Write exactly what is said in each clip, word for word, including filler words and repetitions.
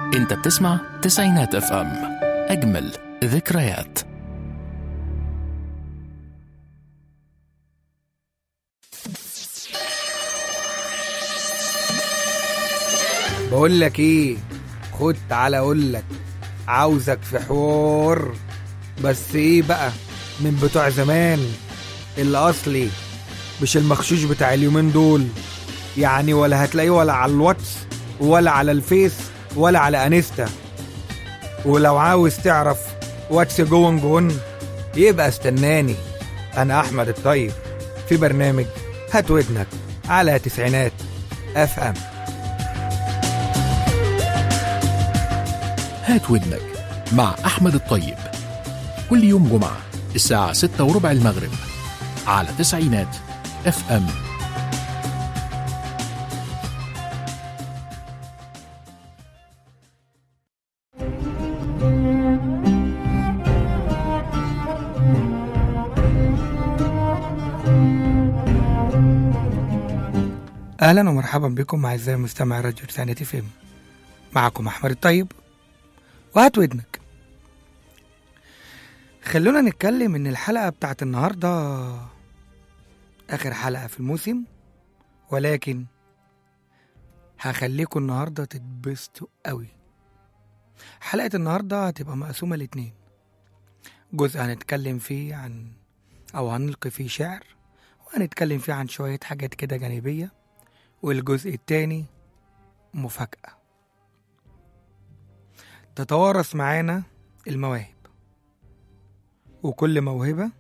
انت بتسمع تسعينات اف ام، اجمل ذكريات. بقول لك ايه، خد تعالى اقول لك، عاوزك في حوار، بس ايه بقى، من بتوع زمان الاصلي، مش المخشوش بتاع اليومين دول يعني، ولا هتلاقيه ولا على الواتس ولا على الفيس ولا على انستا. ولو عاوز تعرف واتس جون جون يبقى استناني، انا احمد الطيب في برنامج هات ودنك على تسعينات اف ام. هات ودنك مع أحمد الطيب، كل يوم جمعة الساعة ستة وربع المغرب على تسعينات اف ام. اهلا ومرحبا بكم اعزائي مستمعي راديو تسعينات اف ام، معكم احمد الطيب وهات ودنك. خلونا نتكلم ان الحلقة بتاعت النهاردة اخر حلقة في الموسم، ولكن هخليكم النهاردة تتبسطوا قوي. حلقة النهاردة هتبقى مقسومة لاتنين، جزء هنتكلم فيه عن او هنلقي فيه شعر، وهنتكلم فيه عن شوية حاجات كده جانبية، والجزء التاني مفاجأة. تتوارث معانا المواهب، وكل موهبة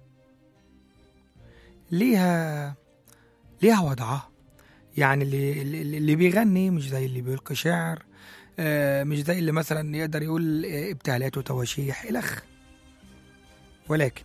ليها ليها وضعها. يعني اللي, اللي بيغني مش زي اللي بيلقي شعر، مش زي اللي مثلا يقدر يقول ابتهالات وتواشيح إلخ. ولكن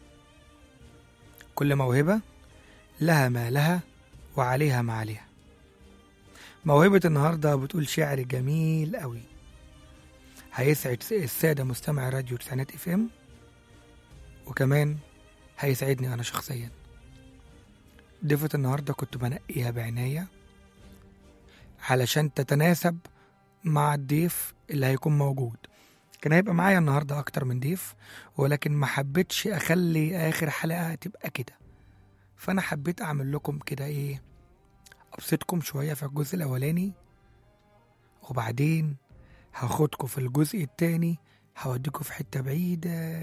كل موهبة لها ما لها وعليها ما عليها. موهبة النهاردة بتقول شعر جميل قوي، هيسعد السادة مستمع راديو تسعينات اف ام، وكمان هيسعدني انا شخصيا. ضيفة النهاردة كنت بنقيها بعناية علشان تتناسب مع الضيف اللي هيكون موجود. كان هيبقى معايا النهاردة اكتر من ضيف، ولكن ما حبيتش اخلي اخر حلقة تبقى كده، فانا حبيت اعمل لكم كده ايه، ابسطكم شوية في الجزء الاولاني، وبعدين هاخدكم في الجزء التاني هوديكم في حتة بعيدة.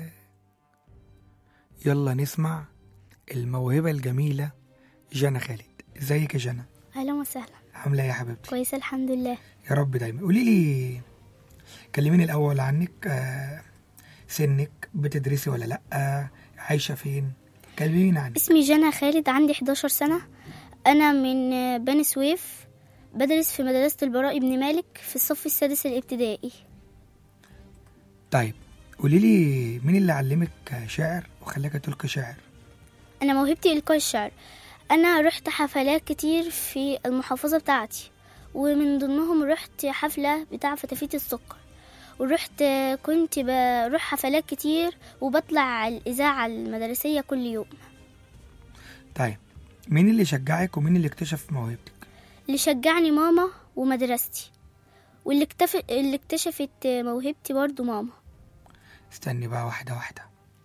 يلا نسمع الموهبة الجميلة جنى خالد. ازيك يا جنى؟ اهلا وسهلا. عامله ايه يا حبيبتي؟ كويسه الحمد لله يا رب دايما. قولي لي، كلميني الاول عنك، آه سنك، بتدرسي ولا لا، آه عايشه فين؟ كلميني عنك. اسمي جنى خالد، عندي احداشر سنه، انا من بني سويف، بدرس في مدرسه البراء بن مالك في الصف السادس الابتدائي. طيب قولي لي، مين اللي علمك شعر وخلاك تلقي شعر؟ انا موهبتي القاء الشعر. انا رحت حفلات كتير في المحافظه بتاعتي، ومن ضمنهم رحت حفله بتاع فتافيت السكر، ورحت كنت بروح حفلات كتير وبطلع الاذاعه المدرسيه كل يوم. طيب مين اللي شجعك ومين اللي اكتشف موهبتك؟ اللي شجعني ماما ومدرستي، واللي اكتف... اللي اكتشفت موهبتي برضو ماما. استني بقى واحده واحده.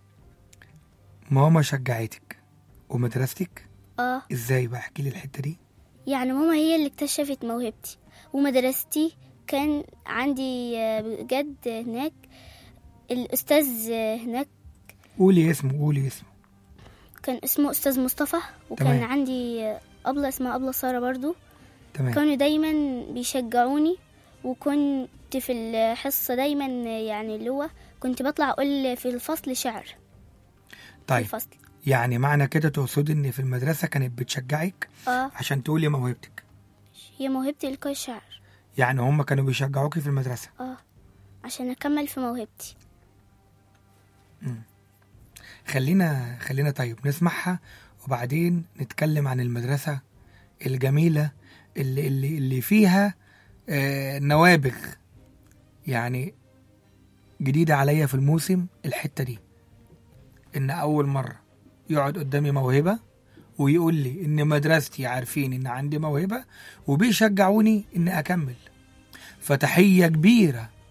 ماما شجعتك ومدرستك؟ اه. ازاي بقى؟ احكي لي الحته دي. يعني ماما هي اللي اكتشفت موهبتي، ومدرستي كان عندي بجد هناك الاستاذ هناك. قولي اسمه قولي اسمه. كان اسمه استاذ مصطفى، وكان تمام. عندي ابله اسمها ابله ساره برضو. تمام. كانوا دايما بيشجعوني، وكنت في الحصه دايما يعني اللي هو كنت بطلع اقول في الفصل شعر. طيب في الفصل. يعني معنى كده تقصد ان في المدرسه كانت بتشجعك اه عشان تقولي موهبتك؟ هي موهبتي القاء الشعر. يعني هم كانوا بيشجعوكي في المدرسه؟ اه عشان اكمل في موهبتي. امم خلينا خلينا طيب نسمعها، وبعدين نتكلم عن المدرسه الجميله اللي اللي اللي فيها آه نوابغ، يعني جديده عليا في الموسم الحته دي، ان اول مره يقعد قدامي موهبه ويقول لي ان مدرستي عارفين ان عندي موهبه وبيشجعوني ان اكمل. فتحيه كبيره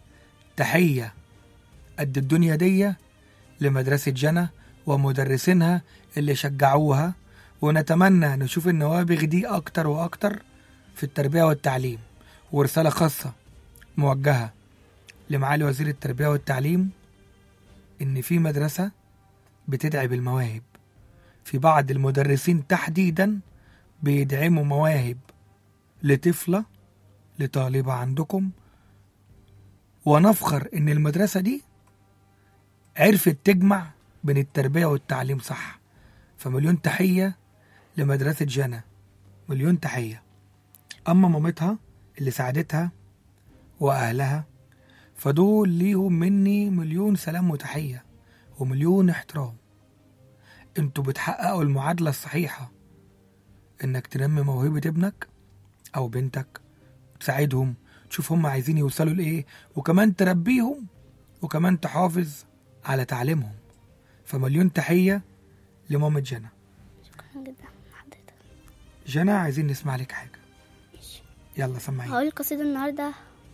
تحية قد الدنيا دي لمدرسة جنى ومدرسينها اللي شجعوها، ونتمنى نشوف النوابغ دي أكتر وأكتر في التربية والتعليم. ورسالة خاصة موجهة لمعالي وزير التربية والتعليم، إن في مدرسة بتدعي بالمواهب، في بعض المدرسين تحديدا بيدعموا مواهب لطفلة لطالبة عندكم، ونفخر إن المدرسة دي عرفت تجمع بين التربية والتعليم صح. فمليون تحية لمدرسة جنى، مليون تحية. أما مامتها اللي ساعدتها وأهلها فدول ليهم مني مليون سلام وتحية ومليون احترام. انتوا بتحققوا المعادلة الصحيحة، انك تنمي موهبة ابنك او بنتك، تساعدهم، تشوف هم عايزين يوصلوا لإيه، وكمان تربيهم، وكمان تحافظ على تعليمهم. فمليون تحية لمامة جنى. شكرا جدا حضرتك. جنى عايزين نسمع لك حاجة. يلا سمعي. هقول قصيدة النهاردة.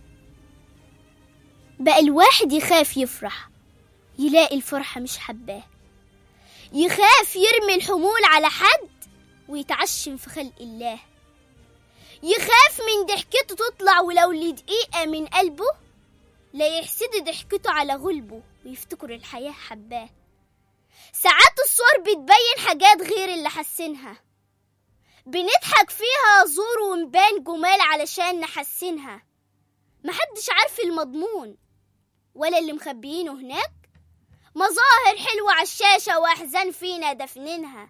بقى الواحد يخاف يفرح، يلاقي الفرحة مش حباه، يخاف يرمي الحمول على حد ويتعشم في خلق الله، يخاف من ضحكته تطلع ولو لدقيقة من قلبه، لا يحسد ضحكته على غلبه ويفتكر الحياة حباه. ساعات الصور بتبين حاجات غير اللي حسنها، بنضحك فيها زور ونبان جمال علشان نحسنها. محدش عارف المضمون ولا اللي مخبيينه هناك، مظاهر حلوة عالشاشة وأحزان فينا دفنينها.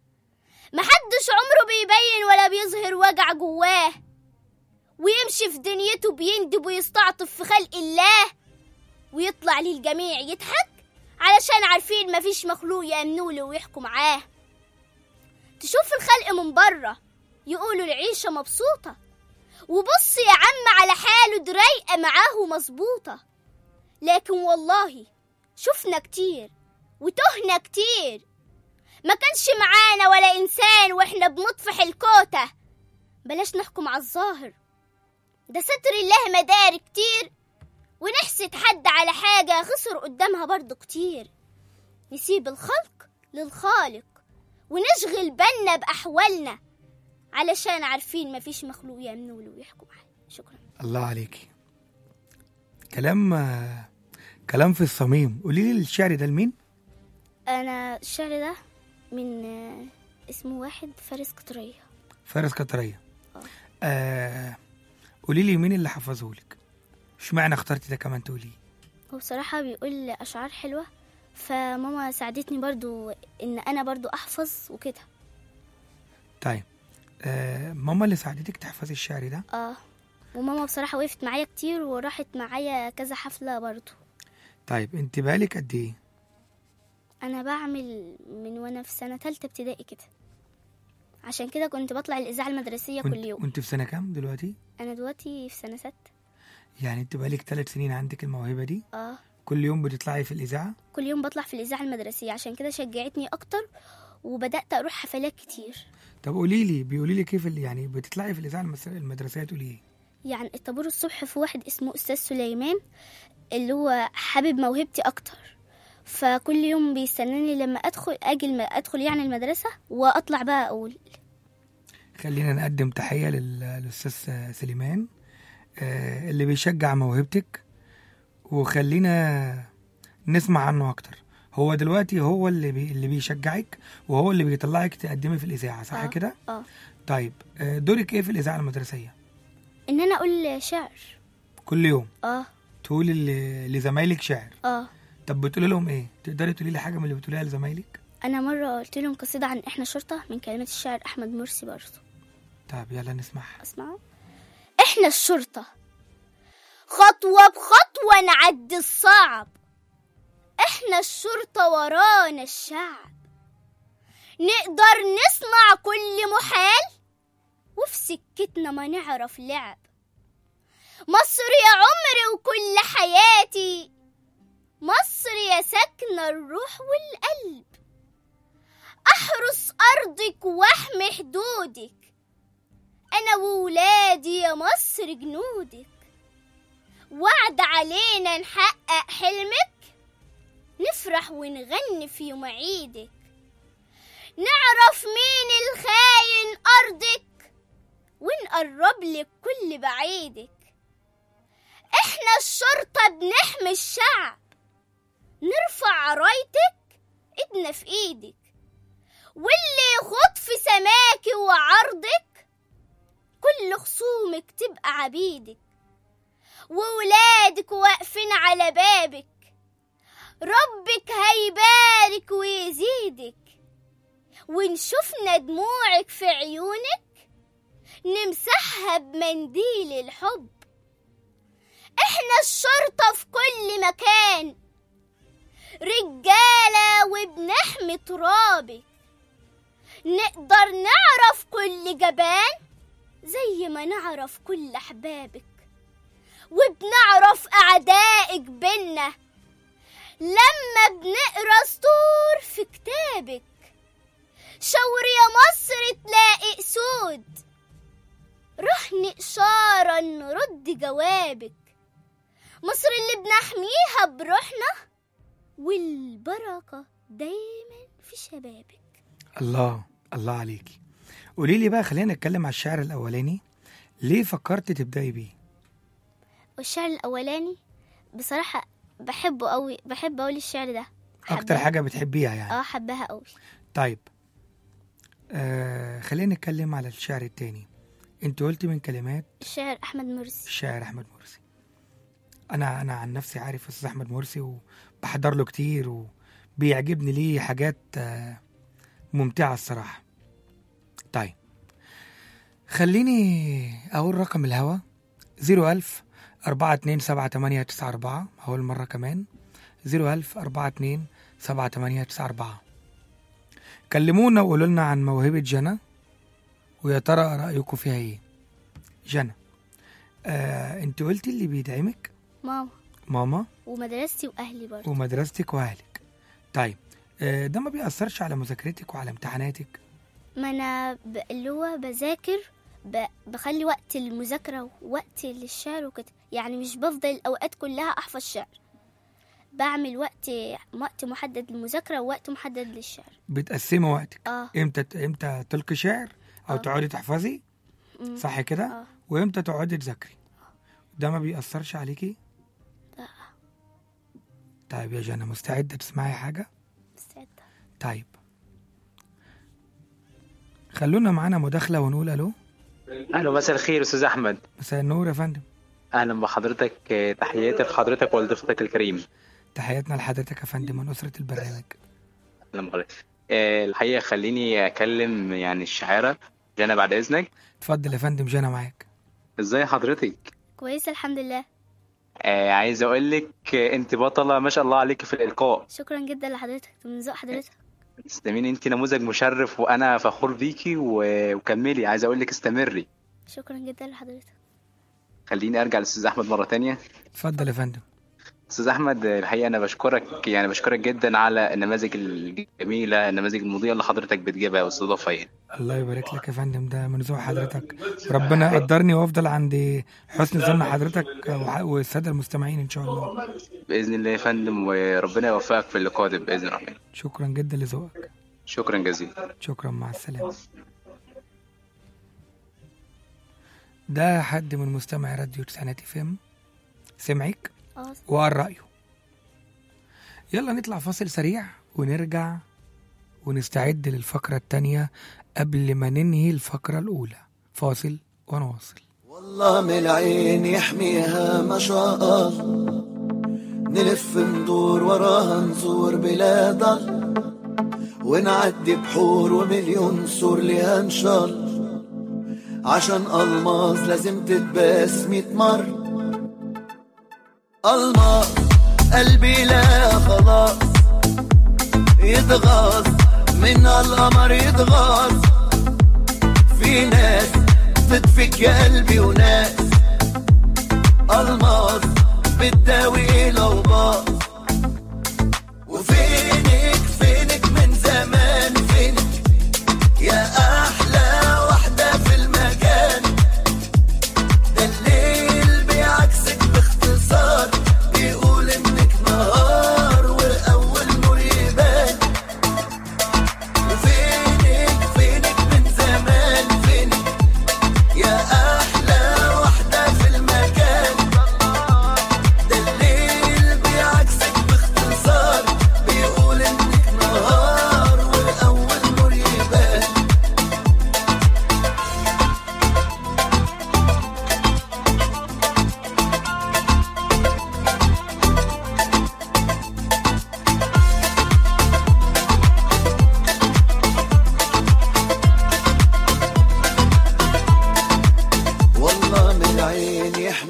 محدش عمره بيبين ولا بيظهر وجع جواه، ويمشي في دنيته بيندب ويستعطف في خلق الله، ويطلع للجميع يضحك علشان عارفين مفيش مخلوق يأمنوله ويحكوا معاه. تشوف الخلق من بره يقولوا العيشة مبسوطة، وبص يا عم على حاله درايقة معاه مظبوطة. لكن والله شفنا كتير وتهنا كتير، ما كانش معانا ولا إنسان وإحنا بنطفح الكوتة. بلاش نحكم على الظاهر، ده ستر الله مدار كتير، ونحسد حد على حاجة خسر قدامها برضو كتير. نسيب الخلق للخالق ونشغل بالنا بأحوالنا، علشان عارفين مفيش مخلوق يمنوله ويحكم معاه. شكرا. الله عليكي، كلام كلام في الصميم. قولي لي الشعر ده لمين؟ أنا الشعر ده من اسمه واحد فارس قطرية. فارس قطرية. اه آه. قولي لي مين اللي حفظه لك؟ اشمعنى اخترتي ده كمان تقوليه؟ هو بصراحة بيقول أشعار حلوة، فماما ساعدتني برضو إن أنا برضو أحفظ وكده. طيب آه ماما اللي ساعدتك تحفظي الشعر ده؟ اه وماما بصراحة وقفت معايا كتير وراحت معايا كذا حفلة برضو. طيب انت بالك قد ايه؟ أنا بعمل من وأنا في سنة تالتة ابتدائي كده، عشان كده كنت بطلع الإذاعة المدرسية كل يوم. وانت في سنة كام دلوقتي؟ أنا دلوقتي في سنة ستة. يعني انت بالك ثلاث سنين عندك الموهبة دي؟ اه كل يوم بتطلعي في الإذاعة؟ كل يوم بطلع في الإذاعة المدرسية، عشان كده شجعتني أكتر وبدأت أروح حفلات كتير. طب قولي لي، بيقولي لي كيف اللي يعني بتطلعي في الإذاعة المدرسية تقولي ايه؟ يعني الطابور الصبح في واحد اسمه أستاذ سليمان اللي هو حابب موهبتي أكتر، فكل يوم بيستناني لما أدخل أجل أدخل يعني المدرسة وأطلع بقى أقول. خلينا نقدم تحية للأستاذ سليمان اللي بيشجع موهبتك، وخلينا نسمع عنه أكتر. هو دلوقتي هو اللي بي اللي بيشجعك وهو اللي بيطلعك تقدمي في الإذاعة، صح آه. كده؟ اه طيب دورك إيه في الإذاعة المدرسية؟ إن أنا أقول شعر كل يوم؟ اه تقولي لزمايلك شعر؟ اه طب بتقولي لهم إيه؟ تقدري تقولي لي حاجة من اللي بتقوليها لزمايلك؟ أنا مرة قلت لهم قصيدة عن إحنا شرطة من كلمات الشاعر أحمد مرسي برضو. طب يلا نسمعها. أسمعوا. إحنا الشرطة، خطوة بخطوة نعدي الصعب، إحنا الشرطة ورانا الشعب، نقدر نصنع كل محال وفي سكتنا ما نعرف لعب. مصر يا عمري وكل حياتي، مصر يا سكن الروح والقلب، أحرس أرضك واحمي حدودك، أنا وولادي يا مصر جنودك، وعد علينا نحقق حلمك، نفرح ونغني في يوم عيدك، نعرف مين الخاين أرضك ونقرب لك كل بعيدك. احنا الشرطة بنحمي الشعب، نرفع رايتك ايدنا في ايدك، واللي يخوض في سماكي وعرضك كل خصومك تبقى عبيدك، وولادك واقفين على بابك، ربك هيبارك ويزيدك، ونشوفنا دموعك في عيونك نمسحها بمنديل الحب. احنا الشرطة في كل مكان، رجالة وبنحمي ترابك، نقدر نعرف كل جبان زي ما نعرف كل أحبابك، وبنعرف أعدائك بينا لما بنقرأ سطور في كتابك. شاور يا مصر تلاقي أسود، رهن إشارة نرد جوابك، مصر اللي بنحميها بروحنا والبركة دايما في شبابك. الله الله عليكي. قولي لي بقى، خلينا نتكلم على الشعر الأولاني، ليه فكرت تبدأي بيه؟ والشعر الأولاني بصراحة بحبه قوي، بحب أقول الشعر ده أكتر حاجة بتحبيها يعني؟ اه حبها قوي. طيب آه خلينا نتكلم على الشعر التاني. انت قلتي من كلمات الشاعر أحمد مرسي. الشاعر أحمد مرسي. أنا أنا عن نفسي عارف أستاذ أحمد مرسي وبحضر له كتير وبيعجبني ليه حاجات آه ممتعة الصراحة. طيب خليني أقول رقم الهوا زيرو ألف أربعة اتنين سبعة تمانية تسعة أربعة. أول مرة كمان زيرو ألف أربعة اتنين سبعة تمانية تسعة أربعة. كلمونا وقولوا لنا عن موهبة جنى، ويا ترى رأيكم فيها ايه؟ جنى آه، انت قلتي اللي بيدعمك ماما ماما ومدرستي وأهلي برضه. ومدرستك وأهلك. طيب آه، ده ما بيأثرش على مذاكرتك وعلى امتحاناتك؟ ما أنا ب... اللي هو بذاكر ب... بخلي وقت المذاكرة ووقت للشعر وكده، يعني مش بفضل الأوقات كلها أحفظ شعر، بعمل وقت وقت محدد للمذاكرة ووقت محدد للشعر. بتقسمي وقتك؟ اه امتى امتى تلقي شعر او آه. تقعدي تحفظي مم. صح كده؟ آه. وامتى تقعدي تذاكري؟ ده ما بيأثرش عليكي؟ لا. طيب يا جنى، مستعدة تسمعي حاجة؟ مستعدة. طيب خلونا معانا مداخلة ونقول الو. اهلا، مساء الخير استاذ احمد. مساء النور يا فندم. اهلا بحضرتك، تحياتي لحضرتك وضيفتك الكريم. تحياتنا لحضرتك يا فندم من أسرة البرنامج. اهلا بحضرتك. الحقيقه خليني اكلم يعني الشاعره جنى بعد اذنك. اتفضل يا فندم، جنى معاك. ازاي حضرتك؟ كويسة الحمد لله. آه عايز اقول لك انت بطله ما شاء الله عليك في الالقاء. شكرا جدا لحضرتك، من ذوق حضرتك. تسلمين، انت نموذج مشرف وانا فخور بيكي، وكملي، عايز اقول لك استمري. شكرا جدا لحضرتك. خليني ارجع للاستاذ احمد مره تانية. اتفضل يا فندم. استاذ احمد، الحقيقه انا بشكرك، يعني بشكرك جدا على النماذج الجميله، النماذج المضيئه اللي حضرتك بتجيبها واستضافه هنا. الله يبارك لك يا فندم، ده من ذوق حضرتك، ربنا يقدرني وافضل عند حسن ظن حضرتك والساده المستمعين ان شاء الله باذن الله يا فندم، وربنا يوفقك في اللقاء ده باذن الله. شكرا جدا لذوقك. شكرا جزيلا. شكرا، مع السلامه. ده حد من مستمعي راديو تسعينات اف ام سمعك وقال رأيه. يلا نطلع فاصل سريع ونرجع ونستعد للفقرة التانية قبل ما ننهي الفقرة الأولى. فاصل ونواصل. والله من العين يحميها ما شاء الله، نلف ندور وراها نزور بلا ضل، ونعدي بحور ومليون سور لها إن شاء الله، عشان ألماظ لازم تتباس ميت مرة. ألماظ قلبي لا خلاص يتغاظ من القمر، يتغاظ في ناس تدفك يا قلبي وناس ألماظ بتداوي لو باظ. وفينك فينك من زمان، فينك يا أحلى واحدة في المكان، ده الليل بيعكسك باختصار.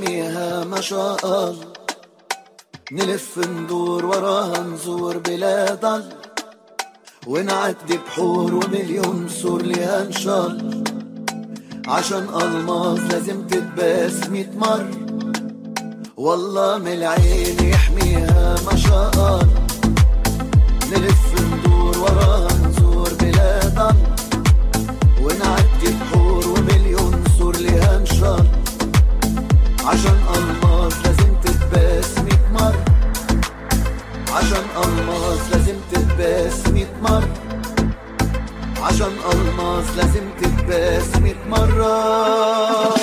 يحميها ما شاء الله، نلف ندور وراها نزور بلا ضل، ونعدي بحور ومليون سور ليها ان شاء الله، عشان الماظ لازم تتباس ميت مر، والله من العين يحميها ما شاء الله، نلف ندور وراها نزور بلا ضل، ونعدي بحور ومليون سور ليها ان شاء الله، عشان الماظ لازم تتباس ميت مر، عشان الماظ لازم تتباس ميت مر، عشان الماظ لازم تتباس ميت مرة.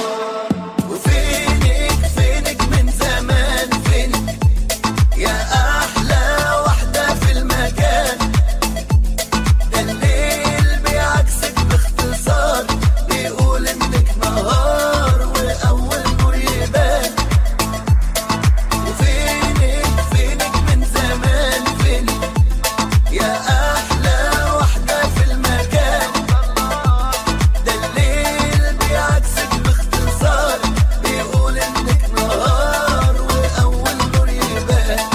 وفينك فينك من زمان فينك يا أحلى واحدة في المكان، ده الليل بيعكسك باختصار، بيقول إنك نهار وأول نور يبان. وفينك فينك من زمان فينك يا أحلى واحدة في المكان، ده الليل بيعكسك باختصار، بيقول إنك نهار وأول نور يبان.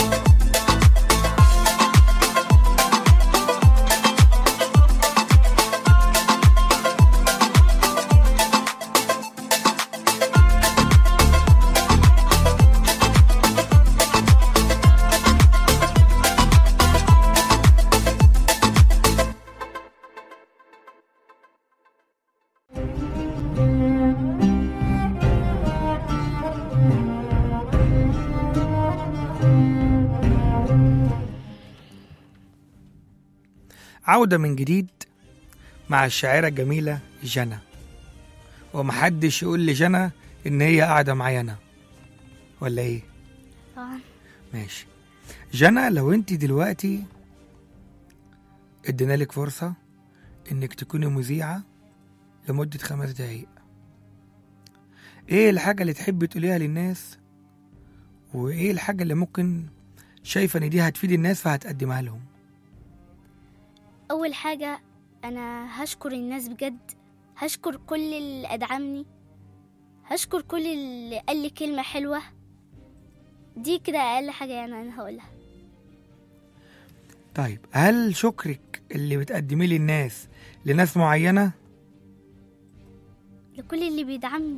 عودة من جديد مع الشاعرة الجميلة جنى، ومحدش يقول لي جنى إن هي قاعدة معايا أنا، ولا إيه؟ طبعا. ماشي جنى، لو أنت دلوقتي ادينا لك فرصة إنك تكوني مذيعة لمدة خمس دقايق، إيه الحاجة اللي تحبي تقوليها للناس، وإيه الحاجة اللي ممكن شايفة إن دي هتفيد الناس فهتقدمها لهم؟ أول حاجة أنا هشكر الناس بجد، هشكر كل اللي أدعمني، هشكر كل اللي قال لي كلمة حلوة، دي كده أقل حاجة يعني أنا هقولها. طيب هل شكرك اللي بتقدميه للناس لناس معينة؟ لكل اللي بيدعمني.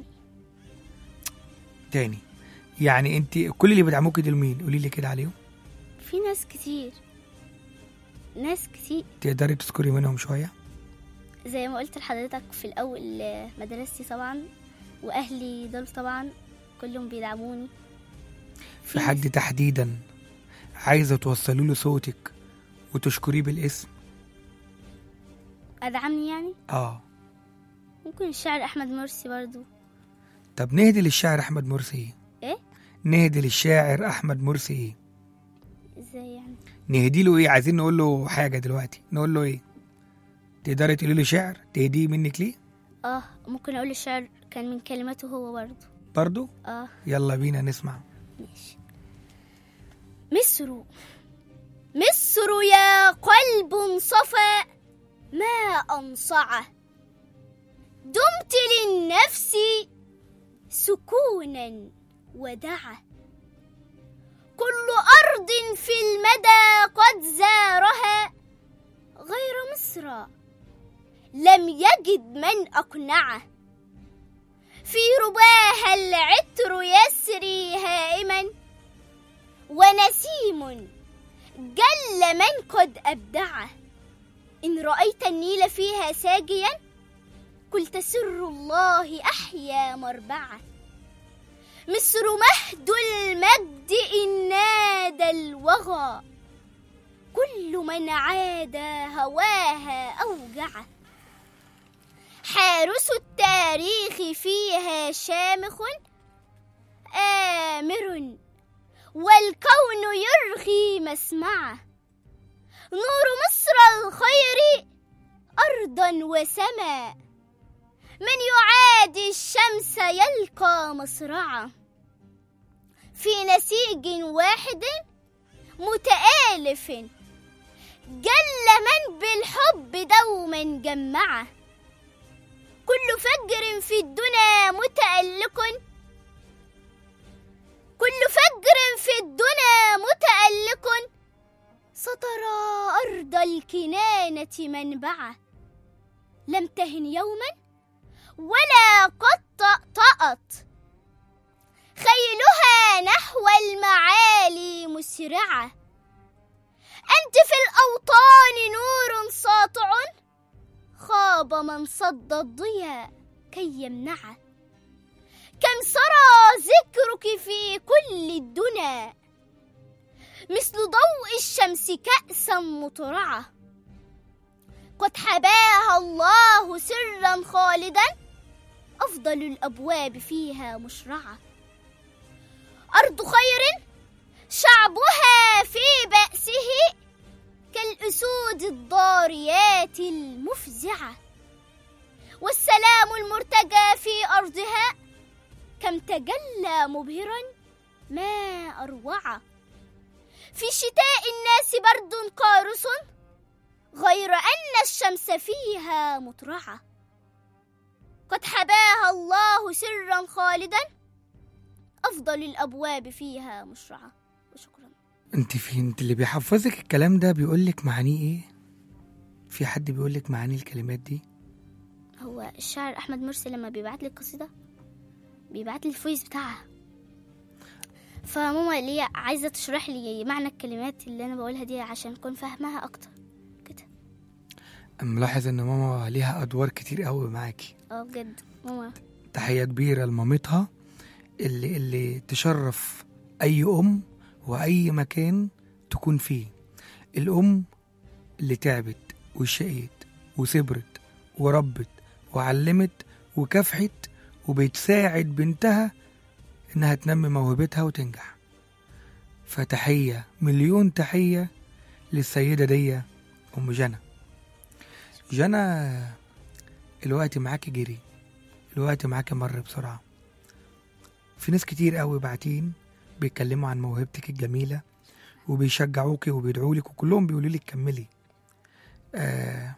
تاني يعني انت كل اللي بيدعموك دول مين؟ قولي لي كده عليهم. في ناس كتير، ناس كتير. تقدري تذكري منهم شوية؟ زي ما قلت لحضرتك في الأول، مدرستي طبعا، وأهلي دول طبعا كلهم بيدعموني. في حد تحديدا عايزة توصلوا له صوتك وتشكريه بالاسم؟ أدعمني يعني؟ اه ممكن الشاعر أحمد مرسي برضو. طب نهدي للشاعر أحمد مرسي ايه؟ ايه؟ نهدي للشاعر أحمد مرسي ايه؟ ازاي يعني؟ نهدي له ايه؟ عايزين نقول له حاجة دلوقتي، نقول له ايه؟ تقدري تقولي له شعر تهديه منك ليه؟ اه ممكن أقول الشعر كان من كلماته هو برضو. برضو؟ اه يلا بينا نسمع. ماشي. مصر مصر يا قلب صفا ما أنصعه، دمت للنفس سكونا ودعا، كل أرض في المدى قد زارها، غير مصر لم يجد من أقنعه، في رباها العطر يسري هائما، ونسيم جل من قد أبدعه، إن رأيت النيل فيها ساجيا قلت سر الله أحيا مربعه، مصر مهد المجد إن نادى الوغى، كل من عاد هواها أوجعه، حارس التاريخ فيها شامخ آمر، والكون يرخي مسمعه، نور مصر الخير أرضا وسماء، من يعادي الشمس يلقى مصرعه، في نسيج واحد متآلف، جل من بالحب دوما جمعه، كل فجر في الدنا متألق، الكنانة منبعة، لم تهن يوما ولا قد طأطأت، خيلها نحو المعالي مسرعة. أنت في الأوطان نور ساطع، خاب من صد الضياء كي يمنعه. كم سرى ذكرك في كل الدنا، مثل ضوء الشمس كأسا مطرعة. قد حباها الله سرا خالدا، أفضل الأبواب فيها مشرعة. أرض خير شعبها في بأسه، كالأسود الضاريات المفزعة. والسلام المرتجى في أرضها، كم تجلى مبهرا ما أروعه. في شتاء الناس برد قارس، غير أن الشمس فيها مطرعة. قد حباها الله سرا خالدا، أفضل الأبواب فيها مشرعة. وشكرا. انت في انت اللي بيحفظك الكلام ده بيقولك معانيه ايه؟ في حد بيقولك معاني الكلمات دي؟ هو الشاعر أحمد مرسي لما بيبعت لي القصيدة بيبعت لي الفويس بتاعها، فماما ليه عايزة تشرح لي معنى الكلمات اللي أنا بقولها دي عشان أكون فاهمها أكتر كده. ملاحظ إن ماما ليها أدوار كتير قوي معاكي. اه بجد ماما تحية كبيرة لمامتها اللي اللي تشرف أي أم وأي مكان تكون فيه. الأم اللي تعبت وشقيت وصبرت وربت وعلمت وكافحت وبتساعد بنتها إنها تنمي موهبتها وتنجح. فتحية مليون تحية للسيدة دي أم جنى. جنى الوقت معاكي جري، الوقت معاكي مر بسرعة. في ناس كتير قوي باعتين بيتكلموا عن موهبتك الجميلة وبيشجعوكي وبيدعولك وكلهم بيقولوا لك كملي. آه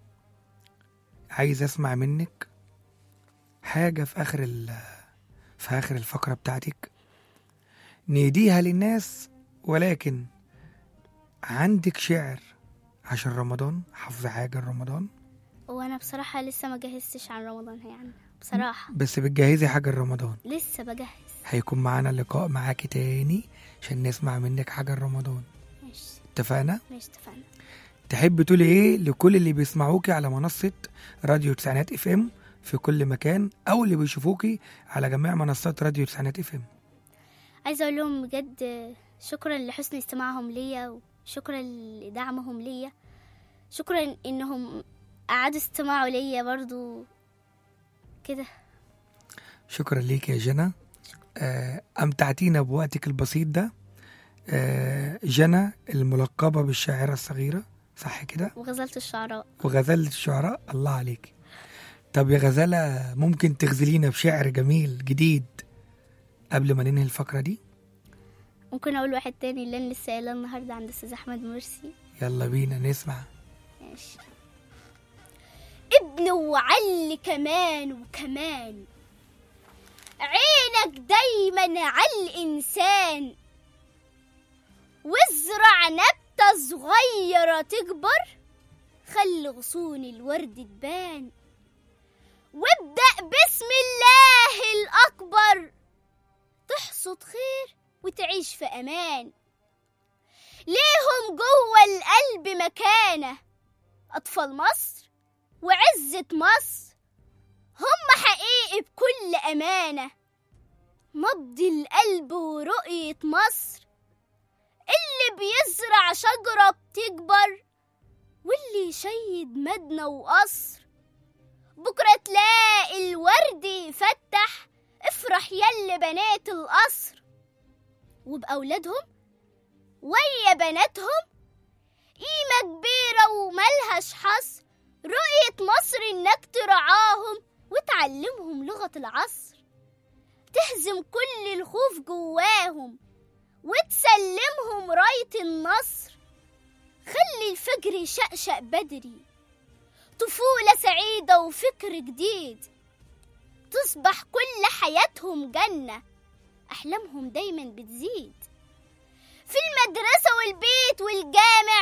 عايز أسمع منك حاجة في آخر في آخر الفقرة بتاعتك نهديها للناس، ولكن عندك شعر عشان رمضان؟ حافظة حاجة رمضان؟ وانا بصراحة لسه ما جهزتش عن رمضان يعني بصراحة، بس بتجهزي حاجة رمضان؟ لسه بجهز. هيكون معانا لقاء معاكي تاني عشان نسمع منك حاجة رمضان. ماشي اتفقنا؟ ماشي اتفقنا. تحب تقولي ايه لكل اللي بيسمعوكي على منصة راديو تسعينات اف ام في كل مكان، او اللي بيشوفوكي على جميع منصات راديو تسعينات اف ام؟ عايزة اقول لهم بجد شكرا لحسن استماعهم ليا، وشكرا لدعمهم ليا، شكرا انهم قعدوا استماعوا ليا برضو كده. شكرا ليك يا جنى، آه امتعتينا بوقتك البسيط ده. آه جنى الملقبة بالشاعرة الصغيرة، صح كده؟ وغزلة الشعراء. وغزلة الشعراء، الله عليك. طب يا غزالة ممكن تغزلينا بشعر جميل جديد قبل ما ننهي الفقرة دي؟ ممكن اقول واحد تاني اللي انا لسه قايله النهارده عند استاذ احمد مرسي. يلا بينا نسمع. ماشي. ابن وعلي كمان وكمان، عينك دايما على الانسان، وازرع نبتة صغيرة تكبر، خلي غصون الورد تبان، وابدأ بسم الله الأكبر، تحصد خير وتعيش في أمان. ليهم جوه القلب مكانة، أطفال مصر وعزة مصر، هم حقيقي بكل أمانة. نبض القلب ورؤية مصر، اللي بيزرع شجرة بتكبر، واللي يشيد مدنة وقصر. بكرة تلاقي الورد يفتح، افرح يلي بنات القصر، وبأولادهم ويا بناتهم قيمة كبيرة وملهاش حصر. رؤية مصر انك ترعاهم وتعلمهم لغة العصر، تهزم كل الخوف جواهم وتسلمهم راية النصر. خلي الفجر يشقشق بدري، طفولة سعيدة وفكر جديد، تصبح كل حياتهم جنة، أحلامهم دايما بتزيد. في المدرسة والبيت والجامع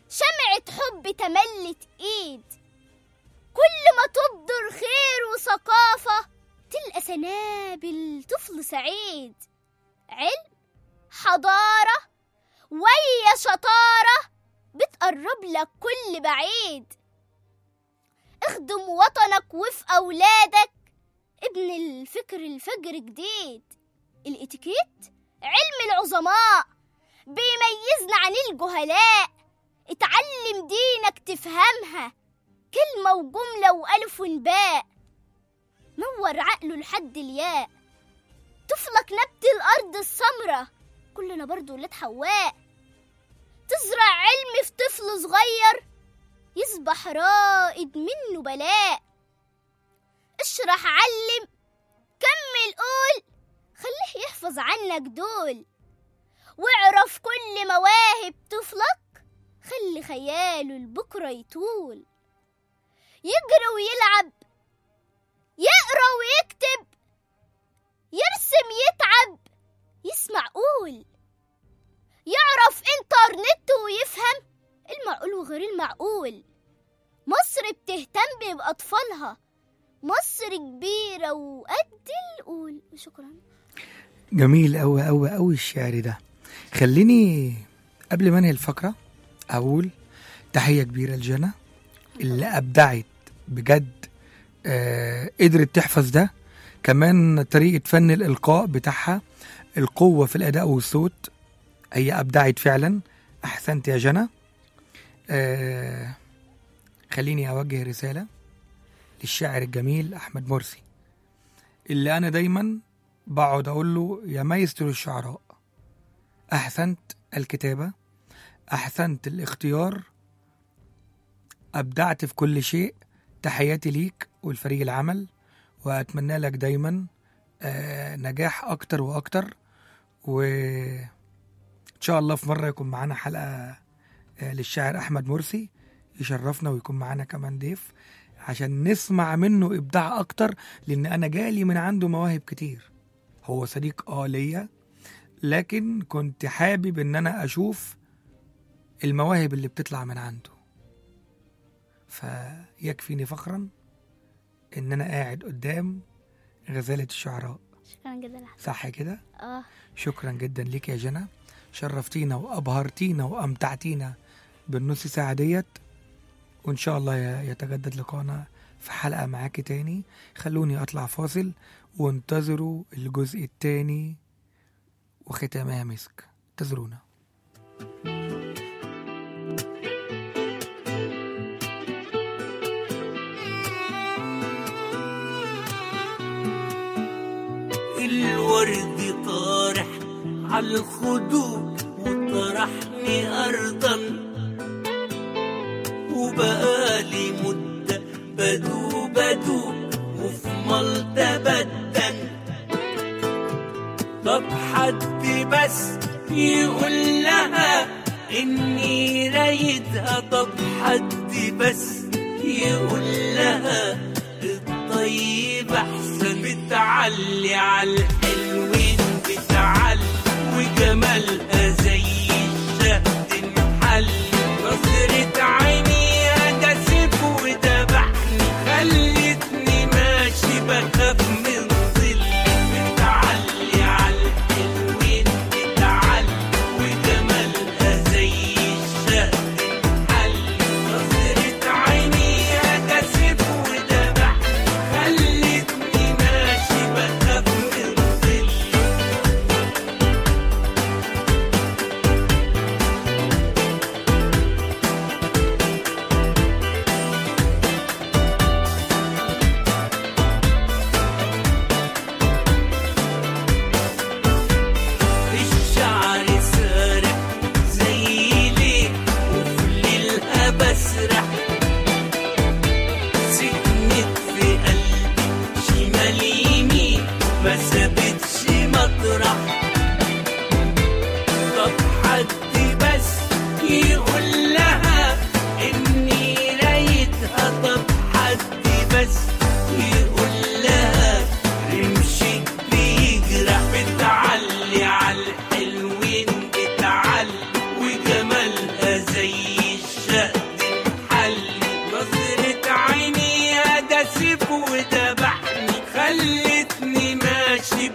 شمعة حب تملت إيد، كل ما تبدر خير وثقافة تلقى سنابل طفل سعيد. علم، حضارة، ويا شطارة بتقرب لك كل بعيد. اخدم وطنك وفي أولادك، ابن الفكر الفجر جديد. الاتيكيت علم العظماء بيميزنا عن الجهلاء. اتعلم دينك تفهمها، كلمة وجملة وألف ونباء. نور عقله لحد الياء، طفلك نبت الأرض السمرة، كلنا برضو ولاد حواء. تزرع علم في طفل صغير، يصبح رائد منه بلاء. اشرح، علم، كمل، قول، خليه يحفظ عنك دول. واعرف كل مواهب طفلك، خلي خياله لبكرة يطول. يجري ويلعب، يقرأ ويكتب، يرسم يتعب، يسمع قول. يعرف انترنت ويفهم المعقول وغير المعقول. مصر بتهتم بأطفالها، مصر كبيرة وقد القول. شكرا. جميل أوي أوي أوي الشعر ده. خليني قبل ما انهي الفقرة أقول تحية كبيرة لجنى اللي أبدعت بجد. آه قدرت تحفظ ده. كمان طريقة فن الإلقاء بتاعها، القوة في الأداء والصوت، هي أبدعت فعلا. أحسنت يا جنى. آه خليني أوجه رسالة للشاعر الجميل أحمد مرسي، اللي أنا دايما بقعد أقول له يا مايسترو الشعراء، أحسنت الكتابة، أحسنت الاختيار، أبدعت في كل شيء. تحياتي ليك والفريق العمل، وأتمنى لك دايما آه نجاح أكتر وأكتر. وإن شاء الله في مرة يكون معنا حلقة آه للشاعر أحمد مرسي، يشرفنا ويكون معنا كمان ضيف عشان نسمع منه إبداع أكتر، لأن أنا جالي من عنده مواهب كتير. هو صديق آه ليا، لكن كنت حابب إن أنا أشوف المواهب اللي بتطلع من عنده. فيكفيني فخرا إن أنا قاعد قدام غزالة الشعراء. شكرا جدا. صح كده؟ آه. شكرا جدا ليك يا جنى، شرفتينا وأبهرتينا وأمتعتينا بالنص ساعة ديت. وإن شاء الله يتجدد لقاءنا في حلقة معاكي تاني. خلوني أطلع فاصل وانتظروا الجزء التاني وختامها مسك. انتظرونا. الورد طارح على الخدود وطرحني أرضا، وبقالي مدة بدو بدو وفي ملطة بدن. طب حد بس يقول لها إني رايدها، طب حد بس يقول لها الطيب أحسن. بتعلي على الحلوين بتعلي، وجمالها زي الشهد المحل. نظرة عينيها جذب ودبحني، خلتني ماشي بخاف من ظل. بتعلي على الحلوين بتعلي، وجمالها زي الشهد المحل. نظرة عينيها جذب ودبحني، خلتني ماشي بخاف من ظل.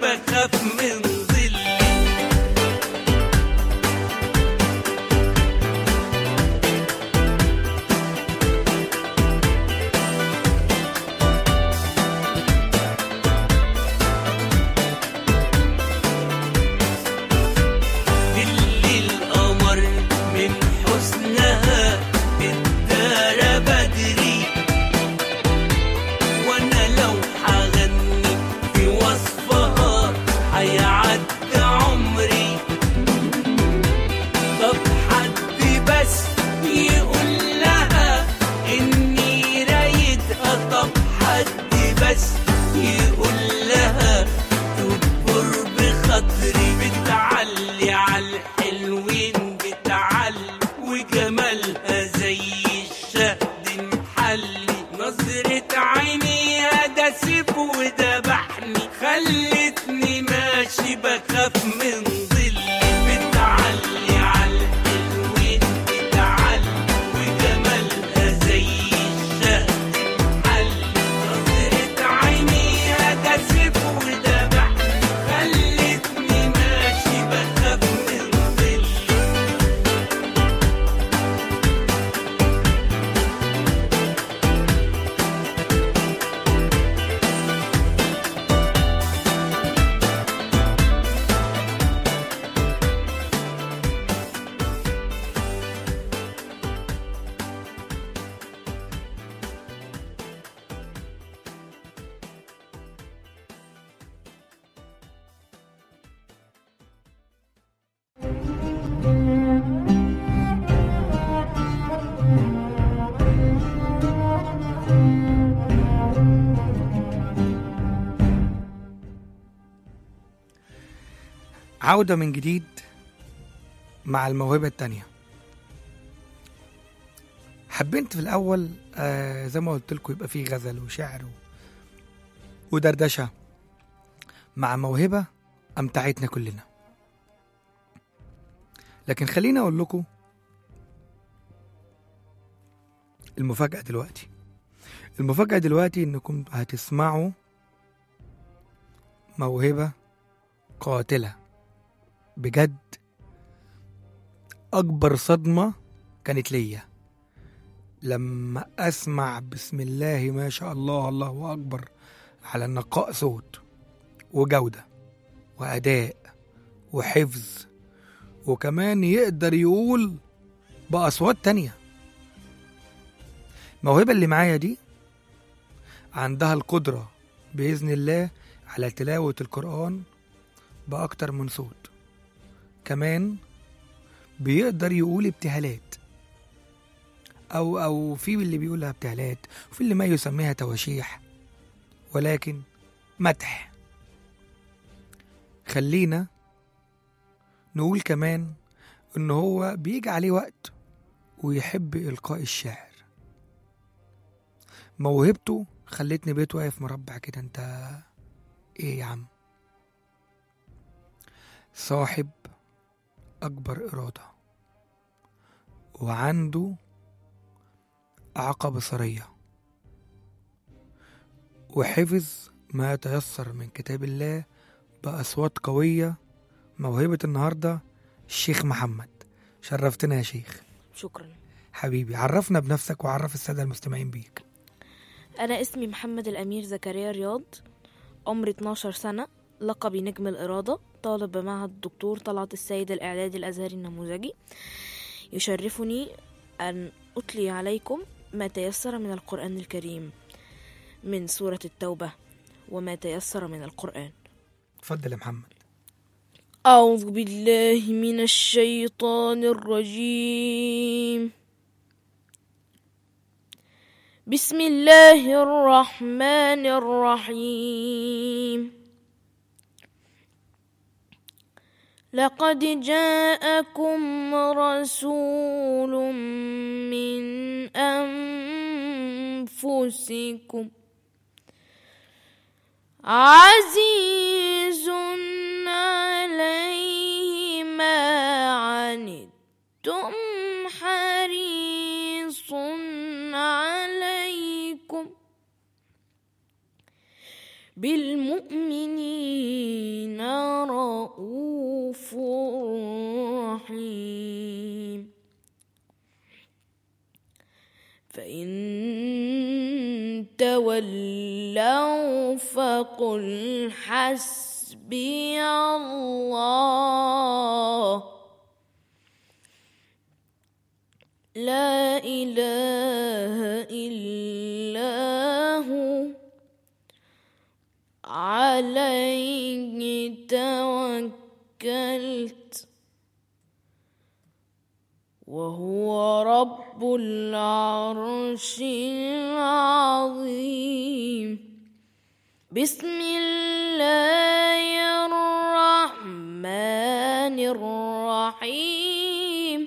بخاف من ظلي. بالليل قمر من حسنها الدار بدري، وانا لو حغني في وصفها هيعدي عمري. طب حد بس يقول لها اني رايدها، طب حد بس يقول لها تكبر بخاطري. بتعلي عالحلوين بتعلي، وجمالها زي الشهد محلي. نظرة عينيها ده سيف ودبحني، خلتني ماشي بخاف من ظلي. بتعلي عالحلوين بتعلي، وجمالها زي الشهد محلي. نظرة عينيها ده سيف ودبحني، خلتني ماشي بخاف من ظلي. عودة من جديد مع الموهبة التانية. حبيت في الأول آه زي ما قلت لكم يبقى فيه غزل وشعر ودردشة مع موهبة أمتعتنا كلنا. لكن خليني أقول لكم المفاجأة دلوقتي. المفاجأة دلوقتي إنكم هتسمعوا موهبة قاتلة بجد. أكبر صدمة كانت ليا لما أسمع بسم الله ما شاء الله الله أكبر على نقاء صوت وجودة وأداء وحفظ، وكمان يقدر يقول بأصوات تانية. الموهبة اللي معايا دي عندها القدرة بإذن الله على تلاوة القرآن بأكتر من صوت. كمان بيقدر يقول ابتهالات أو أو في اللي بيقولها ابتهالات وفي اللي ما يسميها تواشيح، ولكن مدح. خلينا نقول كمان إن هو بيجي عليه وقت ويحب إلقاء الشعر. موهبته خلتني بيت واقف مربع كده. انت ايه يا عم؟ صاحب أكبر إرادة وعنده إعاقة بصرية وحفظ ما تيسر من كتاب الله بأصوات قوية. موهبة النهاردة الشيخ محمد. شرفتنا يا شيخ. شكرا حبيبي، عرفنا بنفسك وعرف السادة المستمعين بيك. أنا اسمي محمد الأمير زكريا رياض، عمري اتناشر سنة، لقبي نجم الإرادة، طالب بمعهد الدكتور طلعت السيد الإعدادي الأزهري النموذجي. يشرفني أن أتلي عليكم ما تيسر من القرآن الكريم من سورة التوبة وما تيسر من القرآن. تفضل يا محمد. أعوذ بالله من الشيطان الرجيم. بسم الله الرحمن الرحيم. لقد جاءكم رسول من أنفسكم عزيز عليه ما عنتم حريص عليكم بالمؤمنين رؤوف رحيم فإن تولوا فقل حسبي الله لا إله إلا هو عليه توكلت وهو رب العرش العظيم بسم الله الرحمن الرحيم